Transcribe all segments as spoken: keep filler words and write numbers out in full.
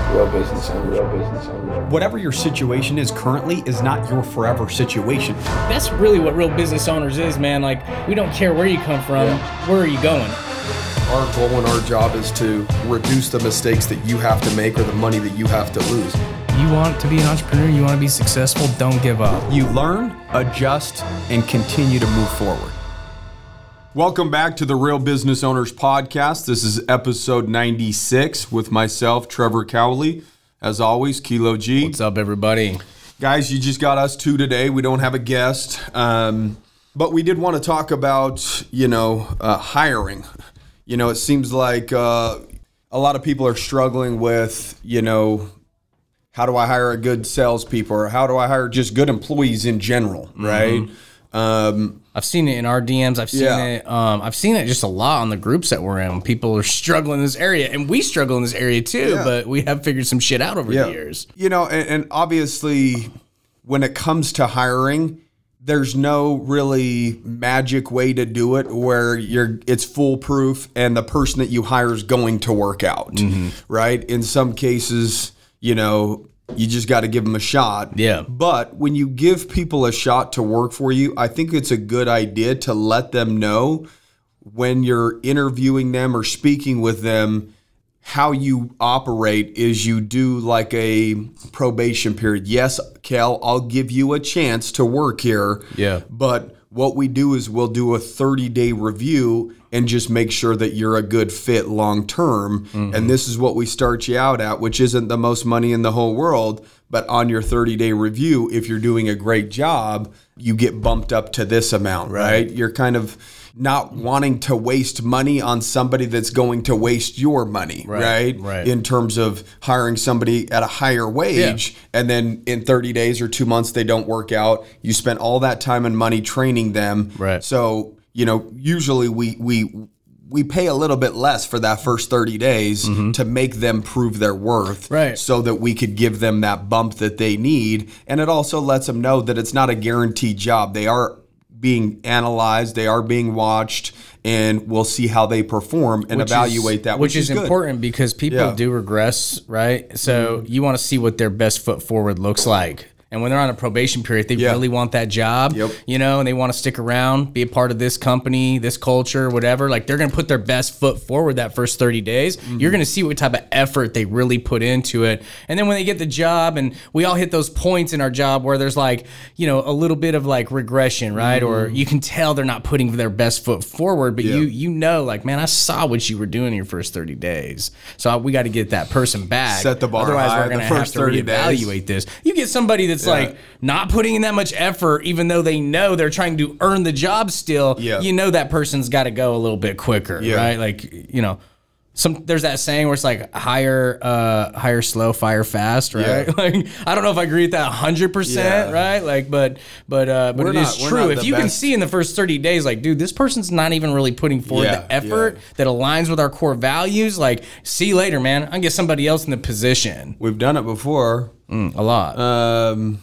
Real business owner, real business owner. Whatever your situation is currently is not your forever situation. That's really what real business owners is, man. Like, we don't care where you come from, yeah. Where are you going? Our goal and our job is to reduce the mistakes that you have to make or the money that you have to lose. You want to be an entrepreneur, you want to be successful, don't give up. You learn, adjust, and continue to move forward. Welcome back to the Real Business Owners Podcast. This is episode ninety-six with myself, Trevor Cowley. As always, Kilo G. What's up, everybody? Guys, you just got us two today. We don't have a guest. Um, but we did want to talk about, you know, uh, hiring. You know, it seems like uh, a lot of people are struggling with, you know, how do I hire a good salespeople, or how do I hire just good employees in general, right? Mm-hmm. Um, I've seen it in our D Ms. I've seen yeah. it. Um, I've seen it just a lot on the groups that we're in. People are struggling in this area, and we struggle in this area too. Yeah. But we have figured some shit out over yeah. the years. You know, and, and obviously, when it comes to hiring, there's no really magic way to do it where you're it's foolproof and the person that you hire is going to work out, mm-hmm. right? In some cases, you know, you just got to give them a shot. Yeah. But when you give people a shot to work for you, I think it's a good idea to let them know when you're interviewing them or speaking with them, how you operate is you do like a probation period. Yes, Cal, I'll give you a chance to work here. Yeah. But what we do is we'll do a thirty-day review and just make sure that you're a good fit long term. Mm-hmm. And this is what we start you out at, which isn't the most money in the whole world. But on your thirty-day review, if you're doing a great job, you get bumped up to this amount, right? right? You're kind of not wanting to waste money on somebody that's going to waste your money, right? Right. right. In terms of hiring somebody at a higher wage, yeah. and then in thirty days or two months, they don't work out. You spent all that time and money training them. Right. So, you know, usually we we we pay a little bit less for that first thirty days mm-hmm. to make them prove their worth, right. so that we could give them that bump that they need. And it also lets them know that it's not a guaranteed job. They are being analyzed, they are being watched, and we'll see how they perform and which evaluate is, that, which, which is, is important because people yeah. do regress, right? So mm-hmm. you want to see what their best foot forward looks like. And when they're on a probation period, they yeah. really want that job, yep. you know, and they want to stick around, be a part of this company, this culture, whatever. Like, they're going to put their best foot forward that first thirty days. Mm-hmm. You're going to see what type of effort they really put into it. And then when they get the job, and we all hit those points in our job where there's like, you know, a little bit of like regression, right? Mm-hmm. Or you can tell they're not putting their best foot forward, but yeah. you you know, like, man, I saw what you were doing in your first thirty days. So we got to get that person back. Set the bar Otherwise, high we're going to have to reevaluate this. You get somebody that's yeah. like, not putting in that much effort, even though they know they're trying to earn the job still, yeah. you know that person's got to go a little bit quicker, yeah. right? Like, you know, some there's that saying where it's like hire, uh, hire slow, fire fast, right? Yeah. Like, I don't know if I agree with that one hundred percent, yeah. right? Like, but but uh, but we're it not, is true. If you best. can see in the first thirty days, like, dude, this person's not even really putting forward yeah, the effort yeah. that aligns with our core values. Like, see you later, man. I can get somebody else in the position. We've done it before. Mm, a lot. Um.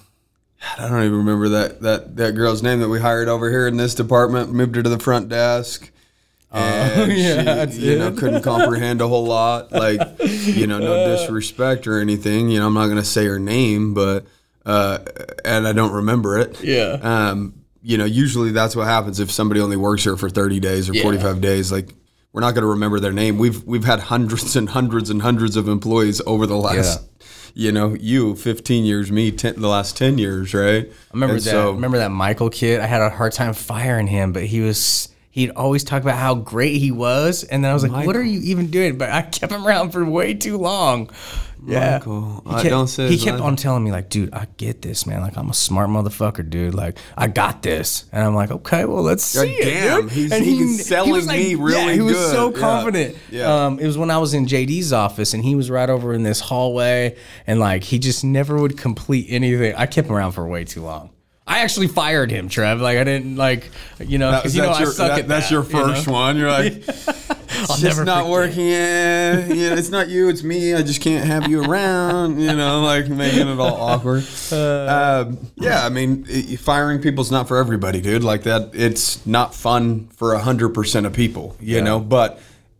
I don't even remember that, that, that girl's name that we hired over here in this department. Moved her to the front desk, and uh, yeah, she, you know, couldn't comprehend a whole lot. Like, you know, no disrespect or anything. You know, I'm not going to say her name, but uh, and I don't remember it. Yeah. Um. You know, usually that's what happens if somebody only works here for thirty days or yeah. forty-five days. Like, we're not going to remember their name. We've we've had hundreds and hundreds and hundreds of employees over the last. Yeah. You know, you fifteen years, me ten, the last ten years, right? I remember and that. So, remember that Michael kid? I had a hard time firing him, but he was. He'd always talk about how great he was, and then I was like, Michael. "What are you even doing?" But I kept him around for way too long. Yeah, Michael. He kept, I don't say he kept name. on telling me like, "Dude, I get this, man. Like, I'm a smart motherfucker, dude. Like, I got this." And I'm like, "Okay, well, let's God see damn, it, dude." He's, and he, he, he's selling he was like, me really yeah, he was good. so confident. Yeah. yeah. Um, it was when I was in J D's office, and he was right over in this hallway, and like, he just never would complete anything. I kept him around for way too long. I actually fired him, Trev. Like, I didn't, like, you know, because, you know, your, I suck that, at That's that, your first you know? one. You're like, it's I'll just never not forget. working. Yeah, yeah, it's not you, it's me. I just can't have you around, you know, like making it all awkward. Uh, um, yeah, I mean, it, firing people's not for everybody, dude. Like that, it's not fun for one hundred percent of people, you yeah. know, but...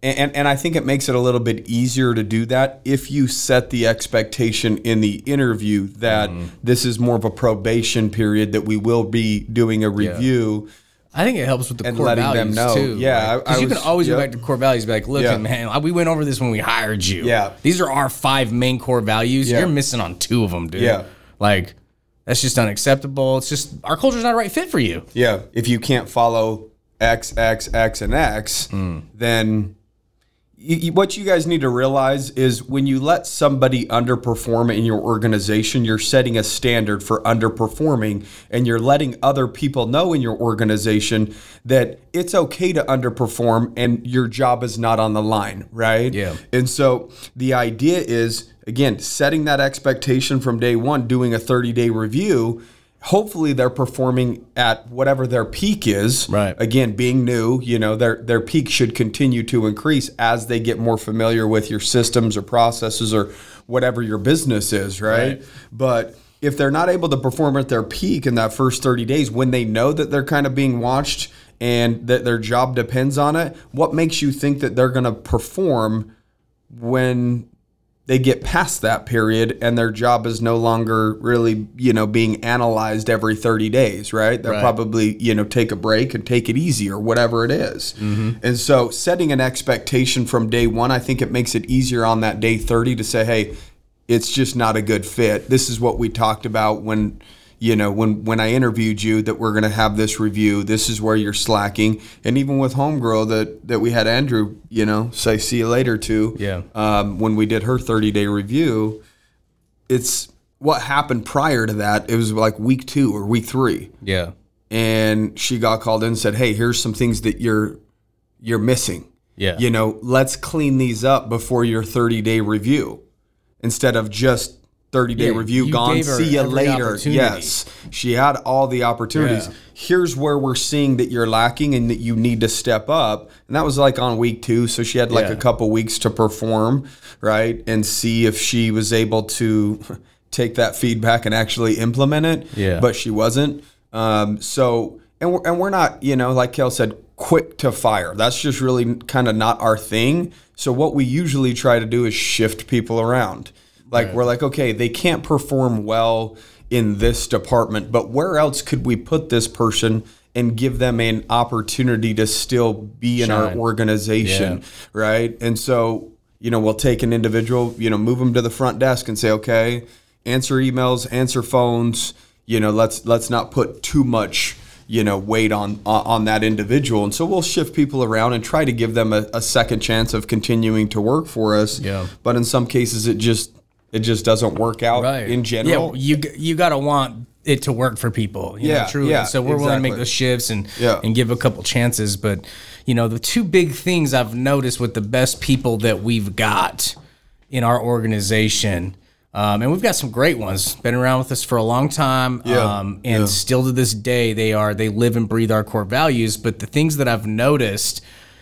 And, and I think it makes it a little bit easier to do that if you set the expectation in the interview that mm. this is more of a probation period, that we will be doing a review. Yeah. I think it helps with the and core letting values them know. too. Yeah, because you can always yep. go back to core values and be like, look, Yeah. man, we went over this when we hired you. Yeah. These are our five main core values. Yeah. You're missing on two of them, dude. Yeah. Like, that's just unacceptable. It's just, our culture's not a right fit for you. Yeah. If you can't follow X, X, X, and X, mm. then you, you, what you guys need to realize is when you let somebody underperform in your organization, you're setting a standard for underperforming, and you're letting other people know in your organization that it's okay to underperform and your job is not on the line, right? Yeah. And so the idea is, again, setting that expectation from day one, doing a thirty-day review. Hopefully they're performing at whatever their peak is. Right. Again, being new, you know, their their peak should continue to increase as they get more familiar with your systems or processes or whatever your business is, right? right. But if they're not able to perform at their peak in that first thirty days, when they know that they're kind of being watched and that their job depends on it, what makes you think that they're going to perform when they get past that period and their job is no longer really, you know, being analyzed every thirty days, right? They'll right. probably, you know, take a break and take it easy or whatever it is. Mm-hmm. And so setting an expectation from day one, I think it makes it easier on that day thirty to say, hey, it's just not a good fit. This is what we talked about when, you know, when, when I interviewed you, that we're going to have this review. This is where you're slacking. And even with Homegirl that, that we had Andrew, you know, say see you later to. Yeah. Um, when we did her thirty-day review, it's what happened prior to that. It was like week two or week three. Yeah. And she got called in and said, hey, here's some things that you're you're missing. Yeah. You know, let's clean these up before your thirty-day review. Instead of just thirty-day Yeah, review, you gone, gave her see you every later. opportunity. Yes, she had all the opportunities. Yeah. Here's where we're seeing that you're lacking and that you need to step up. And that was like on week two, so she had like Yeah. a couple weeks to perform, right, and see if she was able to take that feedback and actually implement it. Yeah. But she wasn't. Um, so, and we're, and we're not, you know, like Kel said, quick to fire. That's just really kind of not our thing. So what we usually try to do is shift people around. Like, right. we're like, okay, they can't perform well in this department, but where else could we put this person and give them an opportunity to still be in Shine. our organization, Yeah. right? And so, you know, we'll take an individual, you know, move them to the front desk and say, okay, answer emails, answer phones, you know, let's let's not put too much, you know, weight on on that individual. And so we'll shift people around and try to give them a, a second chance of continuing to work for us. Yeah. But in some cases, it just it just doesn't work out Right. in general. Yeah, you you got to want it to work for people. You Yeah, know, truly. yeah, So we're willing to make exactly. those shifts and Yeah. and give a couple chances. But you know, the two big things I've noticed with the best people that we've got in our organization. Um, and we've got some great ones, been around with us for a long time. Yeah, Um, and yeah. still to this day, they are, they live and breathe our core values. But the things that I've noticed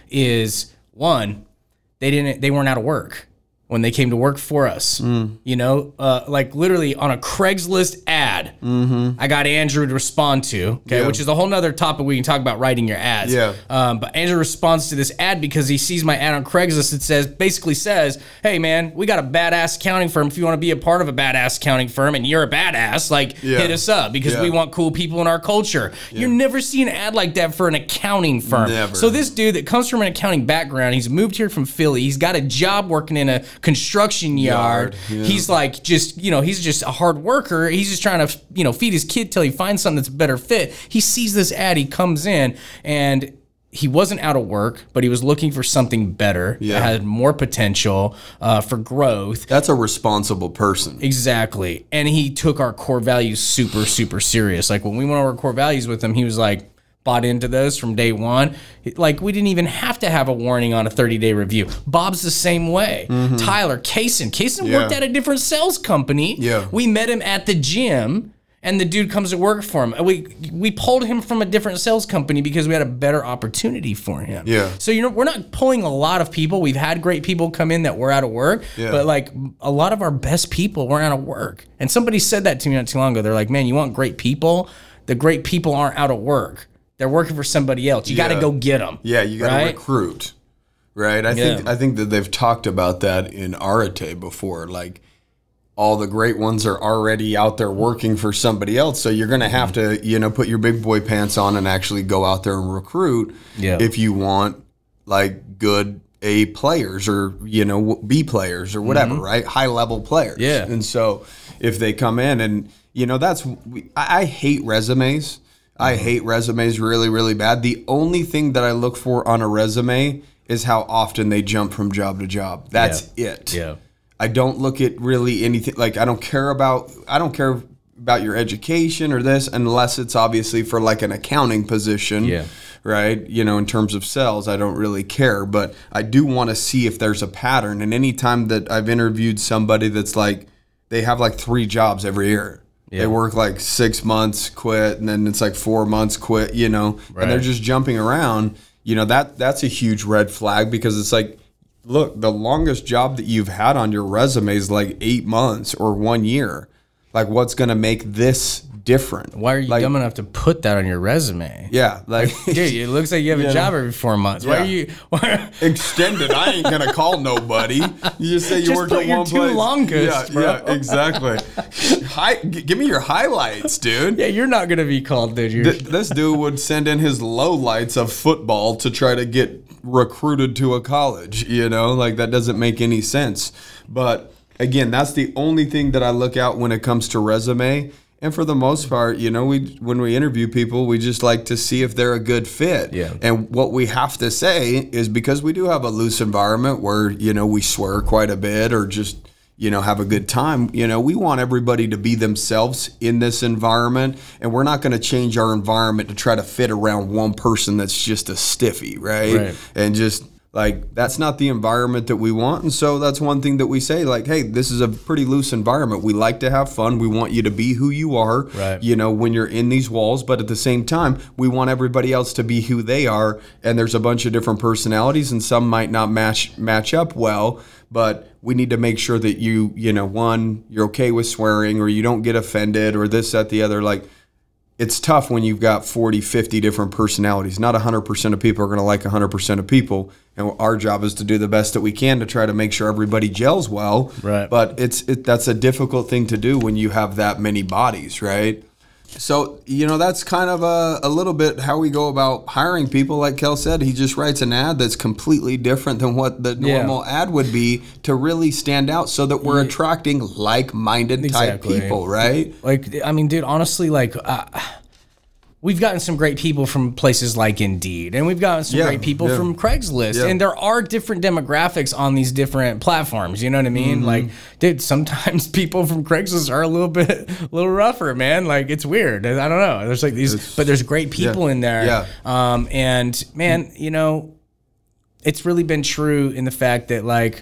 is one, they didn't, they weren't out of work when they came to work for us. Mm. You know, uh, like literally on a Craigslist ad, mm-hmm. I got Andrew to respond to, okay, Yeah. which is a whole nother topic we can talk about writing your ads. Yeah. Um, but Andrew responds to this ad because he sees my ad on Craigslist. It says, basically says, hey man, we got a badass accounting firm. If you want to be a part of a badass accounting firm and you're a badass, like Yeah. hit us up because Yeah. we want cool people in our culture. You never see an ad like that for an accounting firm. Never. So this dude that comes from an accounting background, he's moved here from Philly. He's got a job working in a construction yard. Yard, yeah. He's like just, you know, he's just a hard worker. He's just trying to, you know, feed his kid till he finds something that's a better fit. He sees this ad, he comes in, and he wasn't out of work, but he was looking for something better Yeah. that had more potential uh, for growth. That's a responsible person. Exactly. And he took our core values super, super serious. Like when we went over our core values with him, he was like, bought into those from day one. Like we didn't even have to have a warning on a thirty-day review. Bob's the same way. Mm-hmm. Tyler, Kaysen. Kaysen Yeah. worked at a different sales company. Yeah. We met him at the gym, and the dude comes to work for him. We we pulled him from a different sales company because we had a better opportunity for him. Yeah. So you know we're not pulling a lot of people. We've had great people come in that were out of work, Yeah. but like a lot of our best people weren't out of work. And somebody said that to me not too long ago. They're like, "Man, you want great people? The great people aren't out of work. They're working for somebody else. You got to Yeah. go get them." Yeah, you got to right? recruit. right? I think Yeah. I think that they've talked about that in Arete before. Like all the great ones are already out there working for somebody else, so you're going to have to, you know, put your big boy pants on and actually go out there and recruit Yeah. if you want like good A players or, you know, B players or whatever, right? High level players. Yeah. And so if they come in and, you know, that's, I, I hate resumes. I hate resumes really, really bad. The only thing that I look for on a resume is how often they jump from job to job. That's it. Yeah. I don't look at really anything, like I don't care about, I don't care about your education or this unless it's obviously for like an accounting position. Yeah. Right. You know, in terms of sales, I don't really care, but I do want to see if there's a pattern. And anytime that I've interviewed somebody that's like, they have like three jobs every year. Yeah. They work like six months, quit, and then it's like four months, quit, you know, Right. and they're just jumping around. You know, that that's a huge red flag because it's like, look, the longest job that you've had on your resume is like eight months or one year. Like, what's going to make this different? Why are you like, dumb enough to put that on your resume? Yeah, like Dude, it looks like you have a You job know? every four months. Why Yeah. are you? Why, extended. I ain't gonna call nobody. You just say you Just worked put at your one two place. longest, yeah, bro. yeah, exactly. Hi, g- give me your highlights, dude. yeah, you're not gonna be called, dude. You're, Th- this dude would send in his lowlights of football to try to get recruited to a college. You know, like that doesn't make any sense. But again, that's the only thing that I look out when it comes to resume. And for the most part, you know, we when we interview people, we just like to see if they're a good fit. Yeah. And what we have to say is because we do have a loose environment where, you know, we swear quite a bit or just, you know, have a good time. You know, we want everybody to be themselves in this environment. And we're not going to change our environment to try to fit around one person that's just a stiffy, right? Right. And just like, that's not the environment that we want. And so that's one thing that we say, like, hey, this is a pretty loose environment. We like to have fun. We want you to be who you are, Right. you know, when you're in these walls. But at the same time, we want everybody else to be who they are. And there's a bunch of different personalities and some might not match match up well. But we need to make sure that you, you know, one, you're okay with swearing or you don't get offended or this, that, the other. Like, it's tough when you've got forty, fifty different personalities. Not one hundred percent of people are going to like one hundred percent of people. And our job is to do the best that we can to try to make sure everybody gels well. Right. But it's it, that's a difficult thing to do when you have that many bodies, right? So, you know, that's kind of a, a little bit how we go about hiring people. Like Kel said, he just writes an ad that's completely different than what the Yeah. normal ad would be to really stand out so that we're attracting like-minded Exactly. type people, right? like, I mean, dude, honestly, like, uh, we've gotten some great people from places like Indeed, and we've gotten some Yeah, great people yeah. from Craigslist, Yeah. and there are different demographics on these different platforms. You know what I mean? Mm-hmm. Like, dude, sometimes people from Craigslist are a little bit, a little rougher, man. Like, it's weird. I don't know. There's like these, but there's great people yeah, in there. yeah. Um, and man, you know, it's really been true in the fact that like,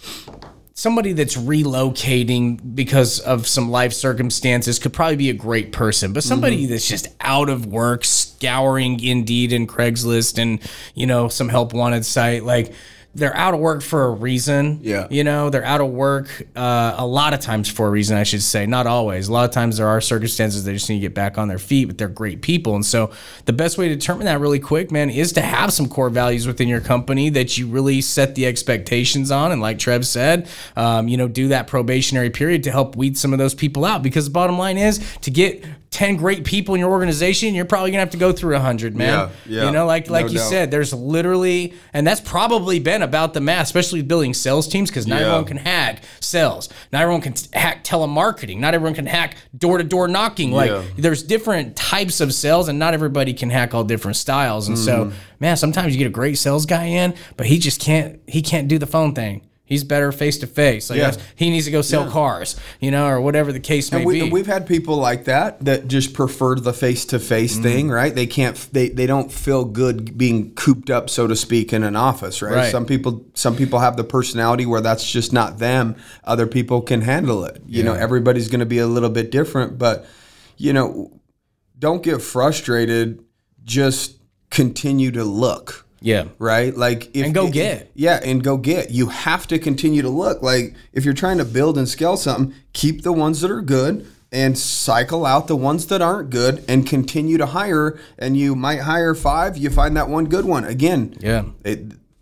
somebody that's relocating because of some life circumstances could probably be a great person, but somebody Mm-hmm. that's just out of work, scouring Indeed and Craigslist and, you know, some help wanted site, like they're out of work for a reason. Yeah. You know, they're out of work uh, a lot of times for a reason, I should say. Not always. A lot of times there are circumstances they just need to get back on their feet, but they're great people. And so the best way to determine that really quick, man, is to have some core values within your company that you really set the expectations on. And like Trev said, um, you know, do that probationary period to help weed some of those people out. Because the bottom line is to get ten great people in your organization, you're probably gonna have to go through a hundred, man. Yeah, yeah, you know, like like no you doubt. said, there's literally, and that's probably been about the math, especially building sales teams, because not Yeah. everyone can hack sales. Not everyone can hack telemarketing. Not everyone can hack door-to-door knocking. Like Yeah. there's different types of sales, and not everybody can hack all different styles. And so, man, sometimes you get a great sales guy in, but he just can't. He can't do the phone thing. He's better face to face. Like Yeah. that's- he needs to go sell cars, you know, or whatever the case may And we, be. we've had people like that that just prefer the face-to-face Mm-hmm. thing, right? They can't, they, they don't feel good being cooped up, so to speak, in an office, right? Right. Some people, some people have the personality where that's just not them. Other people can handle it. You know, everybody's going to be a little bit different, but you know, don't get frustrated. Just continue to look. yeah. Right? Like if And go if- get. Yeah, and go get. You have to continue to look. Like if you're trying to build and scale something, keep the ones that are good and cycle out the ones that aren't good and continue to hire. And you might hire five, you find that one good one. Again, Yeah. it,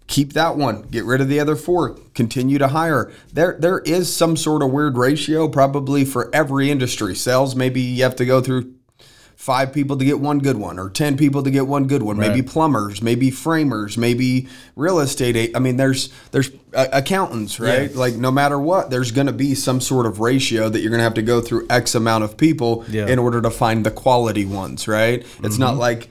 keep that one, get rid of the other four, continue to hire. There there is some sort of weird ratio probably for every industry. Sales, maybe you have to go through five people to get one good one, or ten people to get one good one. Right. Maybe plumbers, maybe framers, maybe real estate. I mean, there's there's uh, accountants, right? Yeah. Like no matter what, there's going to be some sort of ratio that you're going to have to go through X amount of people yeah. in order to find the quality ones, right? Mm-hmm. It's not like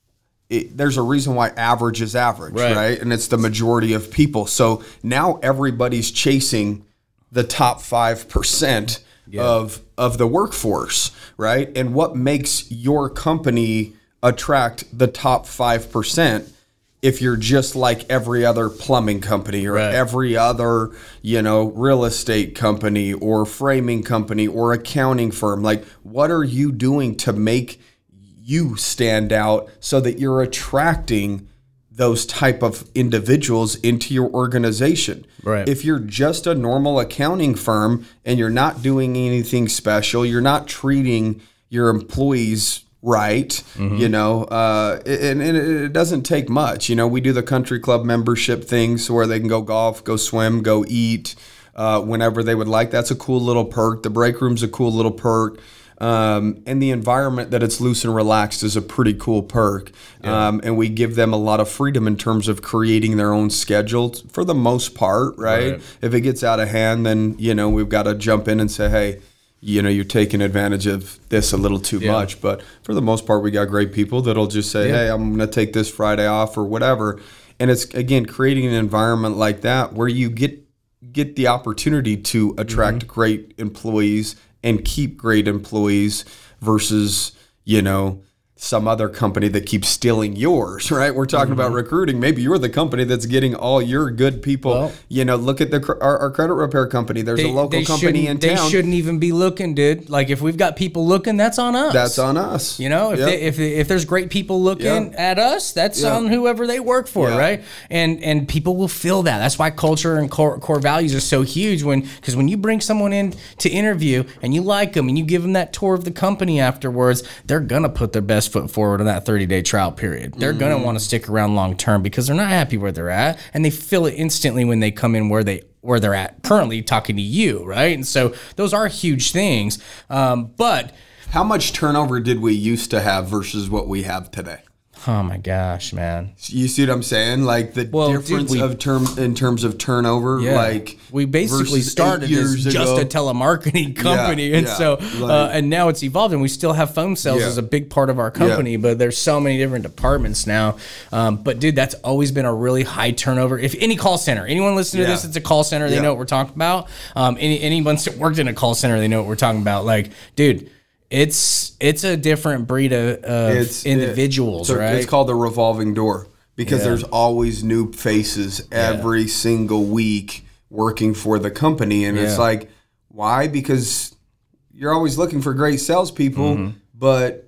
It, there's a reason why average is average, right. right? And it's the majority of people. So now everybody's chasing the top five percent yeah. of of the workforce, right? And what makes your company attract the top five percent if you're just like every other plumbing company or right. every other, you know, real estate company or framing company or accounting firm? Like, what are you doing to make you stand out so that you're attracting those type of individuals into your organization? Right. If you're just a normal accounting firm and you're not doing anything special, you're not treating your employees right, mm-hmm. you know, uh, and, and it doesn't take much. You know, we do the country club membership things where they can go golf, go swim, go eat uh, whenever they would like. That's a cool little perk. The break room's a cool little perk. Um, and the environment that it's loose and relaxed is a pretty cool perk. Yeah. Um, and we give them a lot of freedom in terms of creating their own schedule for the most part, right? right? If it gets out of hand, then, you know, we've got to jump in and say, hey, you know, you're taking advantage of this a little too yeah. much. But for the most part, we got great people that'll just say, yeah. hey, I'm going to take this Friday off or whatever. And it's, again, creating an environment like that where you get get the opportunity to attract mm-hmm. great employees and keep great employees versus, you know, some other company that keeps stealing yours, right? We're talking mm-hmm. about recruiting. Maybe you're the company that's getting all your good people. Well, you know, look at the our, our credit repair company. There's they, a local company in they town. They shouldn't even be looking, dude. Like, if we've got people looking, that's on us. That's on us. You know, if yep. they, if if there's great people looking yep. at us, that's yep. on whoever they work for, yep. right? And and people will feel that. That's why culture and core, core values are so huge. When because when you bring someone in to interview and you like them and you give them that tour of the company afterwards, they're gonna put their best foot forward on that thirty-day trial period. They're mm. going to want to stick around long term because they're not happy where they're at, and they feel it instantly when they come in where they where they're at currently talking to you, right? And so those are huge things. Um, but how much turnover did we used to have versus what we have today? Oh my gosh, man! You see what I'm saying? Like the well, difference dude, we, of term in terms of turnover. Yeah. Like we basically started as just ago. a telemarketing company, yeah, and yeah. so like, uh, and now it's evolved, and we still have phone sales yeah. as a big part of our company. Yeah. But there's so many different departments now. Um, but dude, that's always been a really high turnover. If any call center, anyone listening to yeah. this, it's a call center. They yeah. know what we're talking about. Um, any anyone that worked in a call center, they know what we're talking about. Like, dude. It's it's a different breed of, of it's, individuals, it, so right? It's called the revolving door because yeah. there's always new faces every yeah. single week working for the company. And yeah. it's like, why? Because you're always looking for great salespeople, mm-hmm. but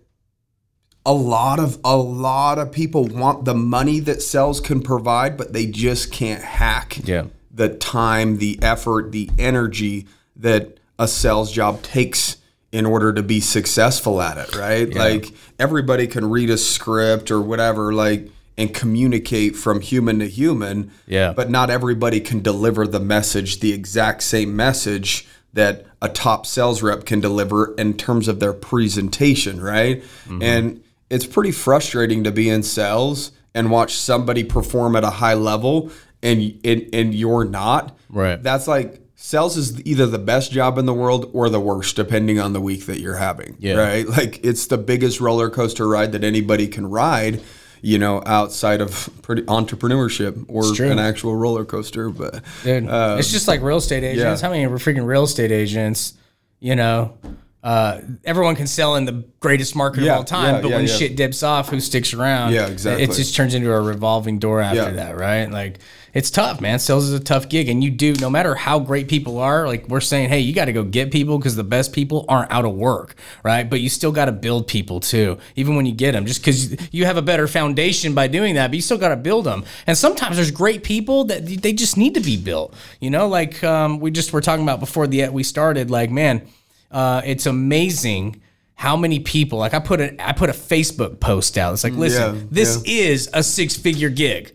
a lot of a lot of people want the money that sales can provide, but they just can't hack yeah. the time, the effort, the energy that a sales job takes in order to be successful at it, right? Yeah. Like everybody can read a script or whatever, like, and communicate from human to human. Yeah. But not everybody can deliver the message, the exact same message that a top sales rep can deliver in terms of their presentation, right? Mm-hmm. And it's pretty frustrating to be in sales and watch somebody perform at a high level and and, and you're not. Right. That's like, sales is either the best job in the world or the worst, depending on the week that you're having, yeah. right? Like, it's the biggest roller coaster ride that anybody can ride, you know, outside of pretty entrepreneurship or an actual roller coaster. But Dude, um, it's just like real estate agents. Yeah. How many freaking real estate agents, you know, uh, everyone can sell in the greatest market yeah, of all time, yeah, but yeah, when yeah. shit dips off, who sticks around? Yeah, exactly. It just turns into a revolving door after yeah. that, right? Like, it's tough, man. Sales is a tough gig, and you do, no matter how great people are, like we're saying, hey, you got to go get people because the best people aren't out of work, right? But you still got to build people too, even when you get them, just because you have a better foundation by doing that, but you still got to build them. And sometimes there's great people that they just need to be built, you know, like um, we just were talking about before the we started, like, man, uh, it's amazing how many people, like I put a, I put a Facebook post out. It's like, listen, yeah, this yeah. is a six-figure gig.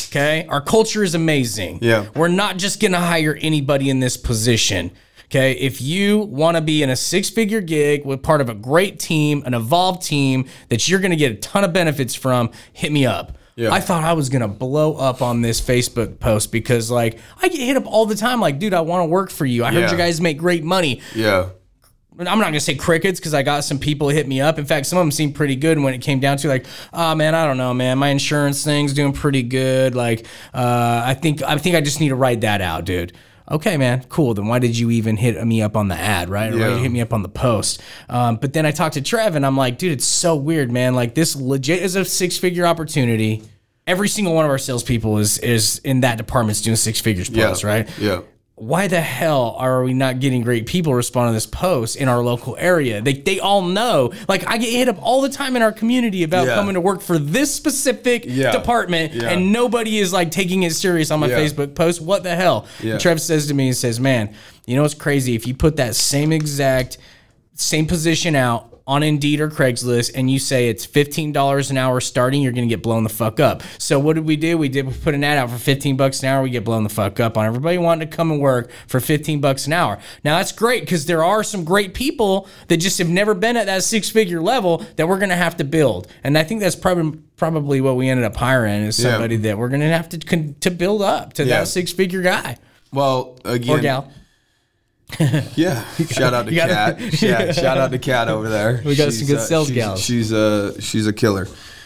Okay. Our culture is amazing. Yeah. We're not just going to hire anybody in this position. Okay. If you want to be in a six figure gig with part of a great team, an evolved team that you're going to get a ton of benefits from, hit me up. Yeah. I thought I was going to blow up on this Facebook post because, like, I get hit up all the time. Like, dude, I want to work for you. I heard yeah. you guys make great money. Yeah. I'm not going to say crickets because I got some people hit me up. In fact, some of them seemed pretty good when it came down to, like, oh, man, I don't know, man. My insurance thing's doing pretty good. Like, uh, I think I think I just need to write that out, dude. Okay, man, cool. Then why did you even hit me up on the ad, right? Or yeah. why you hit me up on the post? Um, but then I talked to Trev, and I'm like, dude, it's so weird, man. Like, this legit is a six-figure opportunity. Every single one of our salespeople is is in that department's doing six figures plus, yeah. right? Yeah. Why the hell are we not getting great people respond to this post in our local area? They they all know. Like, I get hit up all the time in our community about yeah. coming to work for this specific yeah. department, yeah. and nobody is like taking it serious on my yeah. Facebook post. What the hell? Yeah. And Trev says to me, he says, man, you know what's crazy? If you put that same exact, same position out on Indeed or Craigslist, and you say it's fifteen dollars an hour starting, you're going to get blown the fuck up. So what did we do? We did we put an ad out for fifteen bucks an hour. We get blown the fuck up on everybody wanting to come and work for fifteen bucks an hour. Now that's great because there are some great people that just have never been at that six figure level that we're going to have to build. And I think that's probably probably what we ended up hiring is somebody yeah. that we're going to have to to build up to yeah. that six figure guy. Well, again, or gal. yeah, shout out to Kat. Yeah, shout out to Kat over there. We got she's, some good uh, sales she's, gals. She's a she's a killer.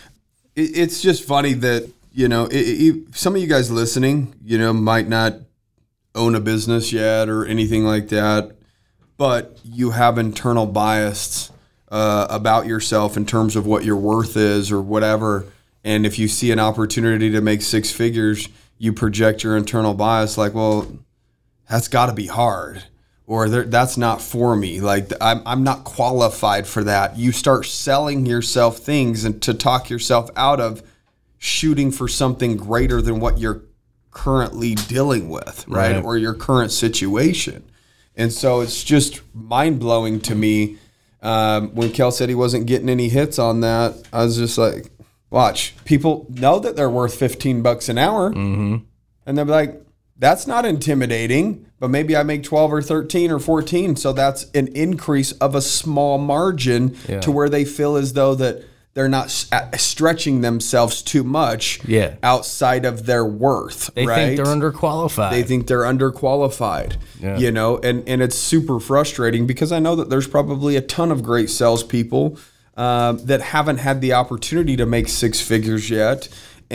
It, it's just funny that you know it, it, some of you guys listening, you know, might not own a business yet or anything like that, but you have internal bias uh, about yourself in terms of what your worth is or whatever. And if you see an opportunity to make six figures, you project your internal bias like, well, that's got to be hard. Or that's not for me. Like I'm, I'm not qualified for that. You start selling yourself things and to talk yourself out of shooting for something greater than what you're currently dealing with, right? right. Or your current situation. And so it's just mind blowing to me. Um, when Kel said he wasn't getting any hits on that, I was just like, watch. People know that they're worth fifteen bucks an hour, mm-hmm. and they'll be like, that's not intimidating, but maybe I make twelve or thirteen or fourteen. So that's an increase of a small margin yeah. to where they feel as though that they're not stretching themselves too much yeah. outside of their worth. They right? think they're underqualified. They think they're underqualified, yeah. you know, and, and it's super frustrating because I know that there's probably a ton of great salespeople uh, that haven't had the opportunity to make six figures yet.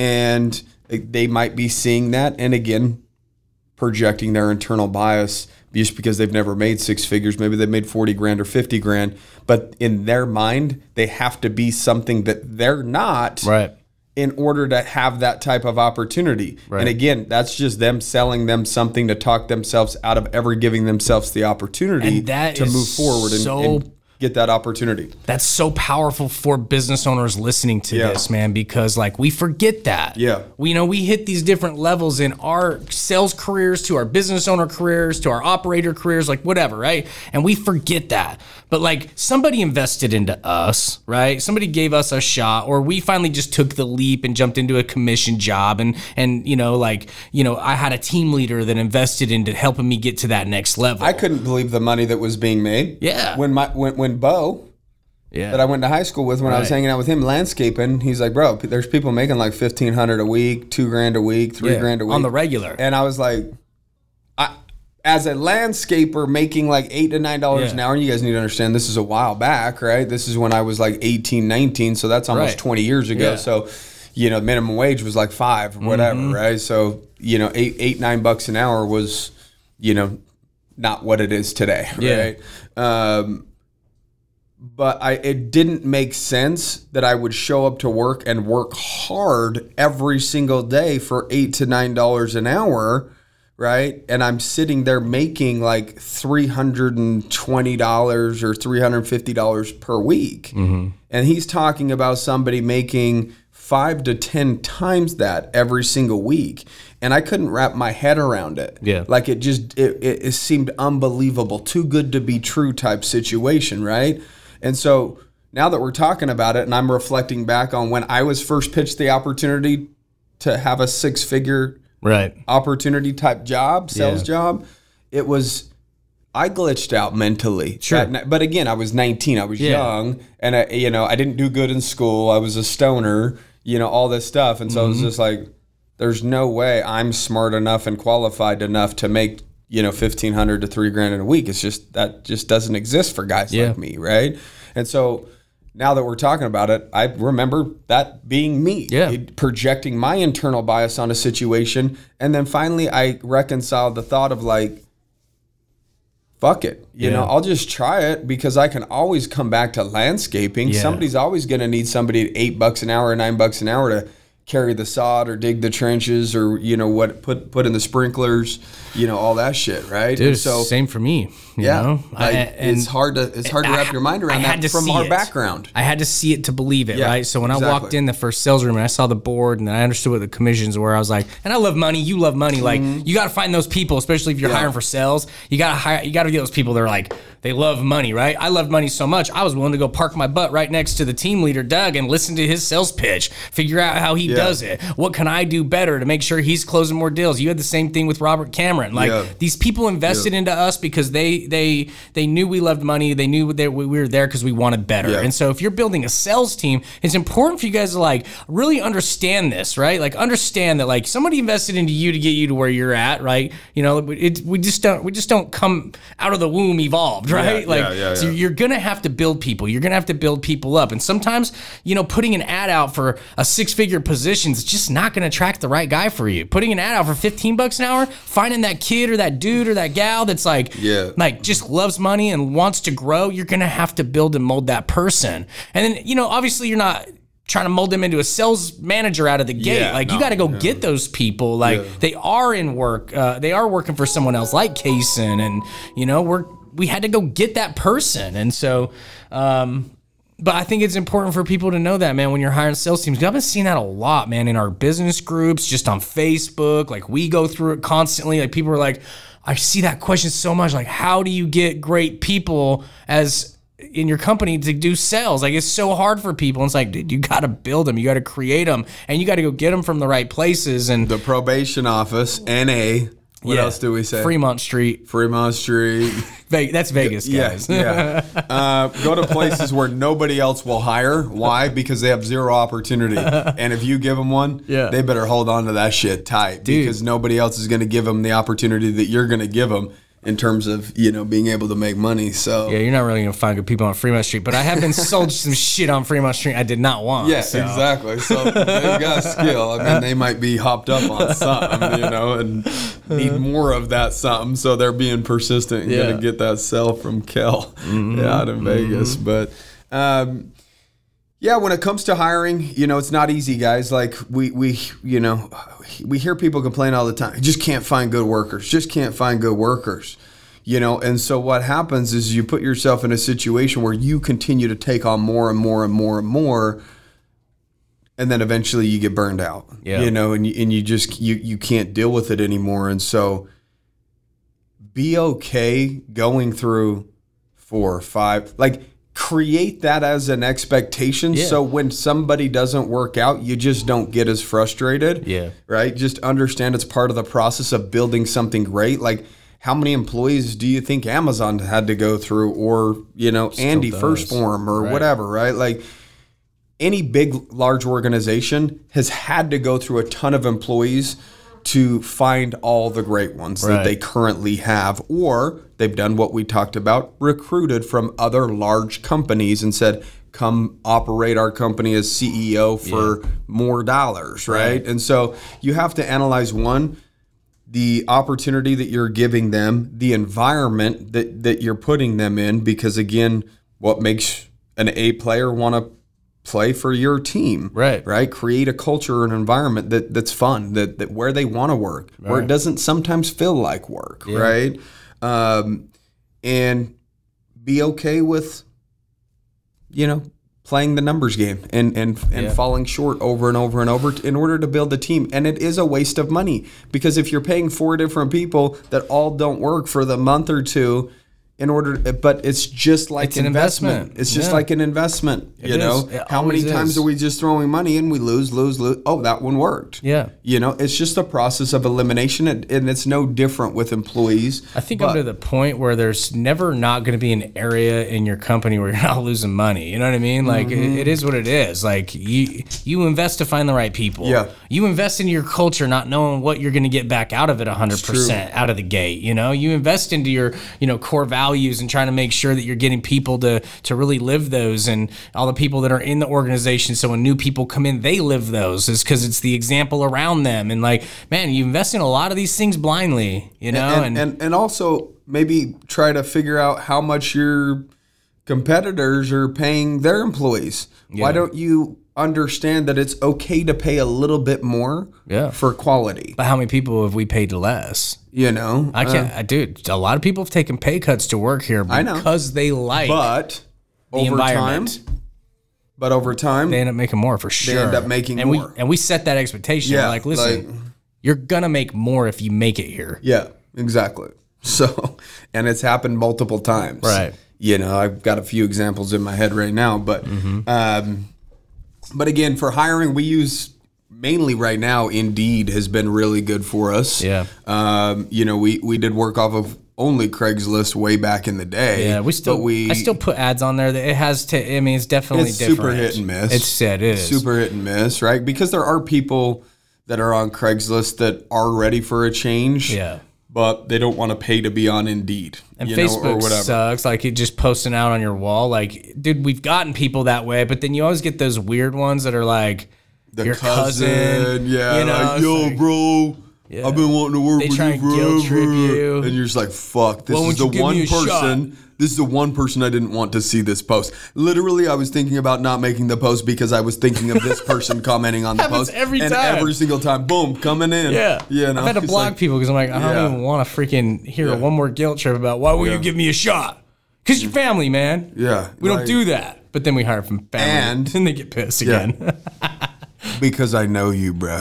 And they might be seeing that. And again, projecting their internal bias just because they've never made six figures. Maybe they've made forty grand or fifty grand, but in their mind, they have to be something that they're not right. in order to have that type of opportunity. Right. And again, that's just them selling them something to talk themselves out of ever giving themselves the opportunity to move forward and, so- and get that opportunity. That's so powerful for business owners listening to yeah. this, man, because like we forget that. Yeah. We you know we hit these different levels in our sales careers, to our business owner careers, to our operator careers, like whatever, right? And we forget that. But like somebody invested into us, right? Somebody gave us a shot, or we finally just took the leap and jumped into a commission job, and and you know like you know I had a team leader that invested into helping me get to that next level. I couldn't believe the money that was being made. Yeah. When my when when Bo, yeah. that I went to high school with, when I was Right. hanging out with him landscaping, he's like, bro, there's people making like fifteen hundred a week, two grand a week, three Yeah, grand a week on the regular. And I was like, I, as a landscaper making like eight to nine dollars Yeah. an hour, and you guys need to understand this is a while back, right? This is when I was like eighteen, nineteen, so that's almost Right. twenty years ago. Yeah. So, you know, minimum wage was like five or whatever, Mm-hmm. right? So, you know, eight, eight, nine bucks an hour was, you know, not what it is today, Yeah. right? Um, but I it didn't make sense that I would show up to work and work hard every single day for eight to nine dollars an hour, right? And I'm sitting there making like three hundred and twenty dollars or three hundred and fifty dollars per week, Mm-hmm. and he's talking about somebody making five to ten times that every single week. And I couldn't wrap my head around it. Yeah. Like it just, it, it, it seemed unbelievable, too good to be true type situation, right? And so now that we're talking about it and I'm reflecting back on when I was first pitched the opportunity to have a six figure right. opportunity type job, sales Yeah. job, it was, I glitched out mentally. Sure. That night- but again, I was nineteen. I was Yeah. young, and I, you know, I didn't do good in school. I was a stoner, you know, all this stuff. And so Mm-hmm. it was just like, there's no way I'm smart enough and qualified enough to make, you know, fifteen hundred to three grand in a week. It's just, that just doesn't exist for guys Yeah. like me. Right. And so now that we're talking about it, I remember that being me, Yeah. It- projecting my internal bias on a situation. And then finally I reconciled the thought of like, fuck it. You Yeah. know, I'll just try it because I can always come back to landscaping. Yeah. Somebody's always going to need somebody at eight bucks an hour or nine bucks an hour to carry the sod or dig the trenches or, you know, what, put, put in the sprinklers, you know, all that shit. Right. Dude, And so, same for me. You yeah, know? like, I- it's hard to, it's hard to wrap I- your mind I around had that to from see our it. background. I had to see it to believe it, Yeah, right? So when I exactly. walked in the first sales room and I saw the board and then I understood what the commissions were, I was like, and I love money, you love money. Like you got to find those people, especially if you're Mm-hmm. Yeah. hiring for sales. You got to hire, you got to get those people that are like, they love money, right? I loved money so much, I was willing to go park my butt right next to the team leader, Doug, and listen to his sales pitch, figure out how he Yeah. does it. What can I do better to make sure he's closing more deals? You had the same thing with Robert Cameron. Like Yeah. these people invested into us because they they they knew we loved money. They knew that we we were there because we wanted better. Yeah. And so if you're building a sales team, it's important for you guys to like really understand this, right? Like understand that like somebody invested into you to get you to where you're at, right? You know, it, we just don't we just don't come out of the womb evolved, right? Yeah, like yeah, yeah, so yeah. you're gonna have to build people. You're gonna have to build people up. And sometimes, you know, putting an ad out for a six-figure position is just not gonna attract the right guy for you. Putting an ad out for fifteen bucks an hour, finding that kid or that dude or that gal that's like, Yeah. like just loves money and wants to grow, you're gonna have to build and mold that person. And then, you know, obviously you're not trying to mold them into a sales manager out of the gate. Yeah, like you no, got to go no. get those people. Like Yeah. they are in work. Uh, they are working for someone else like Kaysen. And, you know, we're, we had to go get that person. And so, um, but I think it's important for people to know that, man, when you're hiring sales teams. 'Cause I've been seeing that a lot, man, in our business groups, just on Facebook. Like we go through it constantly. Like people are like, I see that question so much. Like, how do you get great people as in your company to do sales? Like it's so hard for people. And it's like, dude, you got to build them. You got to create them and you got to go get them from the right places. And The probation office, N A. What yeah, else do we say? Fremont Street. Fremont Street. Ve- That's Vegas, guys. Yeah, yeah. Uh, go to places where nobody else will hire. Why? Because they have zero opportunity. And if you give them one, Yeah. they better hold on to that shit tight. Dude. Because nobody else is going to give them the opportunity that you're going to give them in terms of, you know, being able to make money. So Yeah, you're not really gonna find good people on Fremont Street, but I have been sold some shit on Fremont Street I did not want. Yeah, so. exactly. So they've got skill. I mean, they might be hopped up on something, you know, and need more of that something. So they're being persistent and Yeah. going to get that sell from Kel yeah, out in Vegas. But um, yeah, when it comes to hiring, you know, it's not easy, guys. Like we, we, you know, we hear people complain all the time. You just can't find good workers. Just can't find good workers. You know, and so what happens is you put yourself in a situation where you continue to take on more and more and more and more, and then eventually you get burned out. Yeah. You know, and you, and you just you you can't deal with it anymore. And so be okay going through four or five, like create that as an expectation. Yeah. So when somebody doesn't work out, you just don't get as frustrated. Yeah. Right. Just understand it's part of the process of building something great. Like, how many employees do you think Amazon had to go through, or, you know, Andy does. Firstform or Right. whatever, right? Like any big, large organization has had to go through a ton of employees to find all the great ones Right. that they currently have, or they've done what we talked about, recruited from other large companies and said, come operate our company as C E O for more dollars, right? Right. And so you have to analyze, one, the opportunity that you're giving them, the environment that, that you're putting them in, because again, what makes an A player want to play for your team, Right. right? Create a culture and environment that that's fun, that, that where they want to work, where it doesn't sometimes feel like work, right? Um, and be okay with, you know, playing the numbers game and and and Yeah. falling short over and over and over in order to build the team. And it is a waste of money, because if you're paying four different people that all don't work for the month or two, in order, but it's just like It's an investment. investment. It's just Yeah. like an investment. It you is. know, It how many always times is. are we just throwing money in? We lose, lose, lose. Oh, that one worked. Yeah. You know, it's just a process of elimination, and, and it's no different with employees. I think but, I'm to the point where there's never not going to be an area in your company where you're not losing money. You know what I mean? Like Mm-hmm. it, it is what it is. Like you you invest to find the right people. Yeah. You invest into your culture, not knowing what you're going to get back out of it one hundred percent out of the gate. You know, you invest into your you know core values and trying to make sure that you're getting people to to really live those, and all the people that are in the organization. So when new people come in, they live those. Is because it's the example around them. And like, man, you invest in a lot of these things blindly. You know, and, and and also maybe try to figure out how much your competitors are paying their employees. Why don't you understand that it's okay to pay a little bit more Yeah. for quality? But how many people have we paid less? You know, I can't, I, dude. A lot of people have taken pay cuts to work here I know. because they like but the over time, environment. but over time, They end up making more for sure. end up making and more. we and we set that expectation. Yeah, We're like, listen, like- you're gonna make more if you make it here. yeah, exactly. So, and it's happened multiple times. Right. You know, I've got a few examples in my head right now, but, Mm-hmm. um, but again, for hiring, we use mainly right now, Indeed has been really good for us. Yeah. Um, you know, we, we did work off of only Craigslist way back in the day. Yeah, we still. but we, I still put ads on there. That it has to. I mean, it's definitely it's different. super hit and miss. It's yeah, it is super hit and miss, right? Because there are people that are on Craigslist that are ready for a change. Yeah. But they don't want to pay to be on Indeed, And you know, Facebook or whatever. sucks. Like it just posting out on your wall. Like, dude, we've gotten people that way, but then you always get those weird ones that are like The your cousin. cousin, yeah, you know, like, it's yo, like- bro, Yeah. I've been wanting to work They with try you and forever. guilt trip you. And you're just like, fuck, this Why is won't the you give one me a person, this is the one person I didn't want to see this post. Literally, I was thinking about not making the post because I was thinking of this person commenting on the Happens post. every and time. every single time, boom, coming in. Yeah, You know, I've had to it's block like- people because I'm like, I don't Yeah. even want to freaking hear Yeah. one more guilt trip about why will Yeah. you give me a shot? Because you're family, man. Yeah, we don't like- do that. But then we hire from family, And- then they get pissed Yeah. again. Because I know you, bro.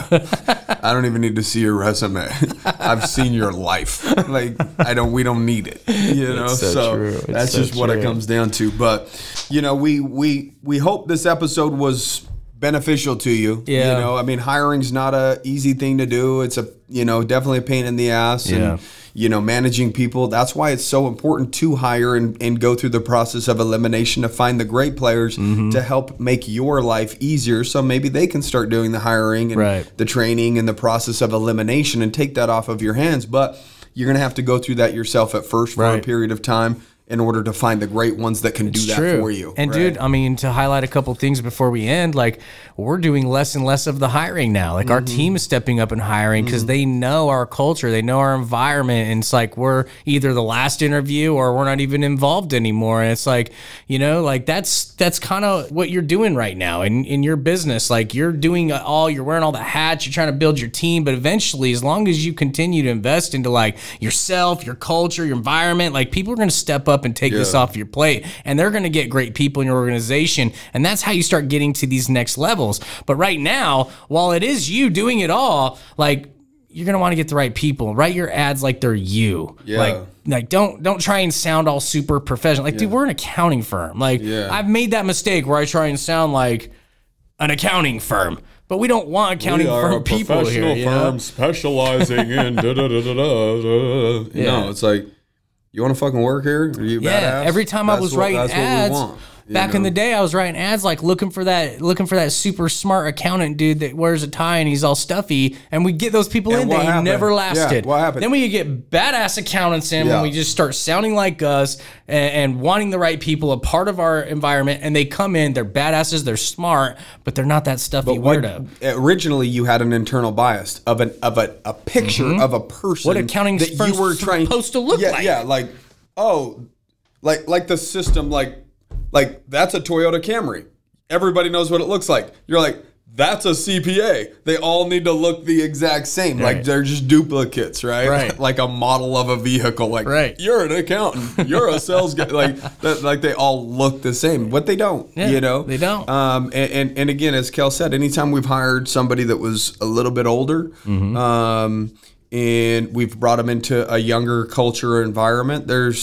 I don't even need to see your resume. I've seen your life. Like I don't. We don't need it. You know. It's so true. It's that's so just what it true. comes down to. But you know, we we we hope this episode was beneficial to you. Yeah. You know, I mean, hiring's not a easy thing to do. It's a you know definitely a pain in the ass. Yeah. And, you know, managing people. That's why it's so important to hire and, and go through the process of elimination to find the great players Mm-hmm. to help make your life easier. So maybe they can start doing the hiring and Right. the training and the process of elimination and take that off of your hands. But you're going to have to go through that yourself at first for a Right. period of time in order to find the great ones that can do It's that true. for you. And right? dude, I mean, to highlight a couple things before we end, like we're doing less and less of the hiring now. Like our Mm-hmm. team is stepping up and hiring because they know our culture, they know our environment, and it's like we're either the last interview or we're not even involved anymore. And it's like, you know, like that's that's kind of what you're doing right now in in your business. Like you're doing all, you're wearing all the hats, you're trying to build your team, but eventually, as long as you continue to invest into like yourself, your culture, your environment, like people are going to step up and take this Yeah. off your plate, and they're going to get great people in your organization, and that's how you start getting to these next levels. But right now, while it is you doing it all, like you're going to want to get the right people. Write your ads like they're you. Yeah. Like like don't don't try and sound all super professional. Like dude, we're an accounting firm. Like Yeah. I've made that mistake where I try and sound like an accounting firm. But we don't want accounting firm people here, you know? specializing in da da da da da. Yeah. No, it's like, you want to fucking work here? Are you Yeah, badass? every time I That's was what- writing that's what we ads, want, you back in know? the day, I was writing ads like looking for that, looking for that super smart accountant dude that wears a tie and he's all stuffy, and we get those people And in. what They happened? never Yeah, lasted. what happened? Then we get badass accountants in Yeah. when we just start sounding like us and, and wanting the right people, a part of our environment, and they come in, they're badasses, they're smart, but they're not that stuffy What- weirdo. originally you had an internal bias of an of a, a picture of a person. What accounting that firms you were trying supposed to look yeah, like. Yeah, like oh, like like the system, like like that's a Toyota Camry. Everybody knows what it looks like. You're like, that's a C P A. They all need to look the exact same. Like Right. they're just duplicates, right? Right. Like a model of a vehicle. Like Right. you're an accountant. You're a sales guy. Like that, like they all look the same, but they don't. Yeah, you know, they don't. Um, and, and and again, as Kel said, anytime we've hired somebody that was a little bit older, um, and we've brought them into a younger culture or environment, there's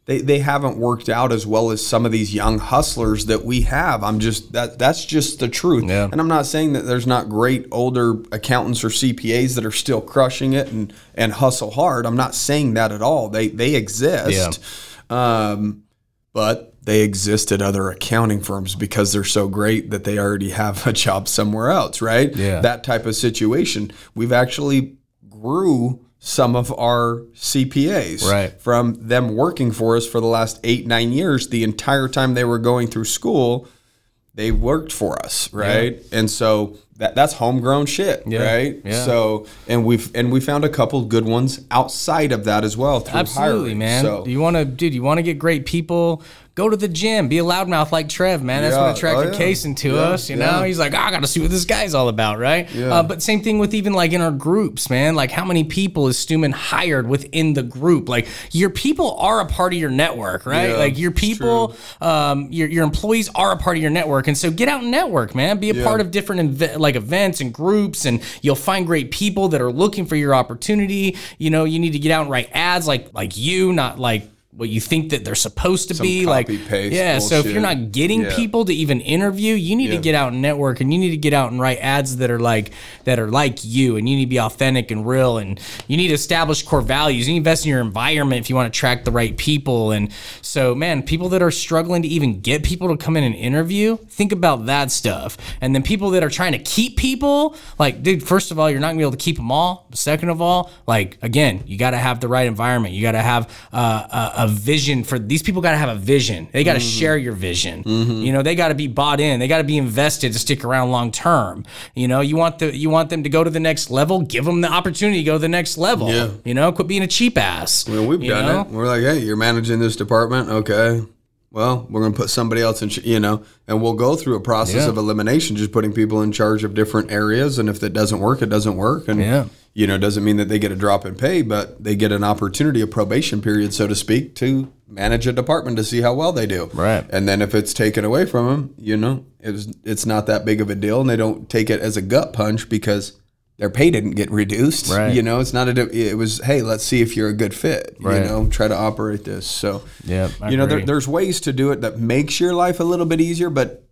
they, they haven't worked out as well as some of these young hustlers that we have. I'm just that that's just the truth. Yeah. And I'm not saying that there's not great older accountants or C P As that are still crushing it and, and hustle hard. I'm not saying that at all. They they exist. Yeah. Um, but they exist at other accounting firms because they're so great that they already have a job somewhere else, right? Yeah. That type of situation. We've actually grew some of our C P As right. from them working for us for the last eight, nine years. The entire time they were going through school, they worked for us, right? Yeah. And so that that's homegrown shit, yeah. right? Yeah. So and we've and we found a couple good ones outside of that as well through Absolutely, hiring. man. So, you want to, dude? You want to get great people? Go to the gym. Be a loudmouth like Trev, man. That's yeah. what attracted oh, yeah. Kaysen to yeah. us. You yeah. know, he's like, oh, I got to see what this guy's all about, right? Yeah. Uh, but same thing with even like in our groups, man. Like, how many people is Stuman hired within the group? Like, your people are a part of your network, right? Yeah, like, your people, um, your your employees are a part of your network, and so get out and network, man. Be a Yeah. part of different inve- like events and groups, and you'll find great people that are looking for your opportunity. You know, you need to get out and write ads like like you, not like what you think that they're supposed to Some be. Like, copy-paste yeah. So if bullshit. you're not getting Yeah. people to even interview, you need Yeah. to get out and network, and you need to get out and write ads that are like that are like you, and you need to be authentic and real, and you need to establish core values. You need to invest in your environment if you want to attract the right people. And so, man, people that are struggling to even get people to come in and interview, think about that stuff. And then people that are trying to keep people, like, dude, first of all, you're not gonna be able to keep them all. Second of all, like, again, you got to have the right environment. You got to have uh, a, a vision for these people. Got to have a vision. They got to mm-hmm. share your vision. Mm-hmm. You know, they got to be bought in. They got to be invested to stick around long term. You know, you want the you want them to go to the next level. Give them the opportunity to go to the next level. Yeah. You know, quit being a cheap ass. Well, we've you done know? it. We're like, hey, you're managing this department, okay? Well, we're going to put somebody else in, you know, and we'll go through a process Yeah. of elimination, just putting people in charge of different areas. And if that doesn't work, it doesn't work. And, Yeah. you know, doesn't mean that they get a drop in pay, but they get an opportunity, a probation period, so to speak, to manage a department to see how well they do. Right. And then if it's taken away from them, you know, it's, it's not that big of a deal. And they don't take it as a gut punch because their pay didn't get reduced. Right. You know, it's not a, it was, hey, let's see if you're a good fit, Right. you know, try to operate this. So, Yeah, I you know, there, agree. there's ways to do it that makes your life a little bit easier, but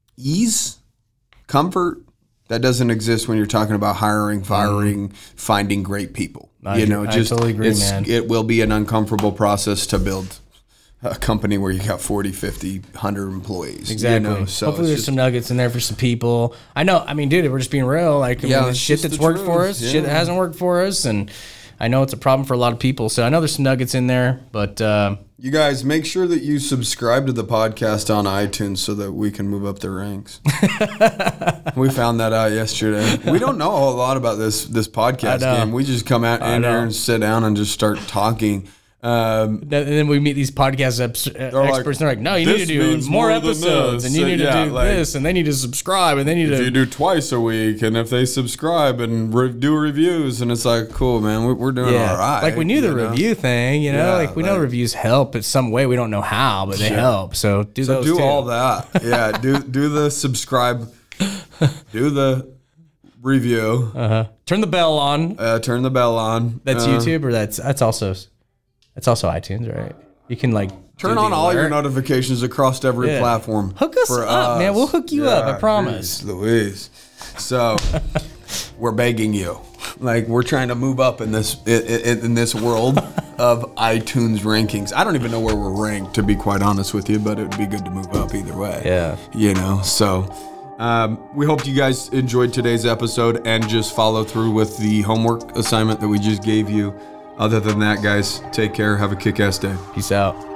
ease, comfort, that doesn't exist when you're talking about hiring, firing, finding great people. I you agree- know, I just totally agree, it's, man. it will be an uncomfortable process to build a company where you got forty, fifty, one hundred employees. Exactly. You know? So Hopefully it's there's just- some nuggets in there for some people. I know. I mean, dude, we're just being real. Like, I Yeah, mean, it's shit just that's the worked for truth. us, Yeah. shit that hasn't worked for us, and I know it's a problem for a lot of people. So I know there's some nuggets in there, but uh, You guys, make sure that you subscribe to the podcast on iTunes so that we can move up the ranks. We found that out yesterday. We don't know a lot about this this podcast know. game. We just come out in know. here and sit down and just start talking. Um, th- and then we meet these podcast eps- uh, like, experts, and they're like, "No, you need to "This do means more, more than episodes, this." and you So, need yeah, to do like- this, and they need to subscribe, and they need if to." you do twice a week, and if they subscribe and re- do reviews, and it's like, cool, man, we- we're doing Yeah, all right. like we knew the you know? review thing, you know, Yeah, like we know like- reviews help in some way. We don't know how, but they Yeah. help. So do So those do too. all that. Yeah, do do the subscribe, do the review, Uh-huh. Turn the bell on. uh, turn the bell on. That's uh, YouTube, or that's that's also that's also iTunes, right? You can like Turn do on the all your alert. notifications across every Yeah. platform. Hook us for up, man. We'll hook you up, I Yeah, promise. geez Louise. So we're begging you, like we're trying to move up in this in, in this world of iTunes rankings. I don't even know where we're ranked, to be quite honest with you, but it would be good to move up either way. Yeah. You know, so. Um, we hope you guys enjoyed today's episode and just follow through with the homework assignment that we just gave you. Other than that, guys, take care. Have a kick-ass day. Peace out.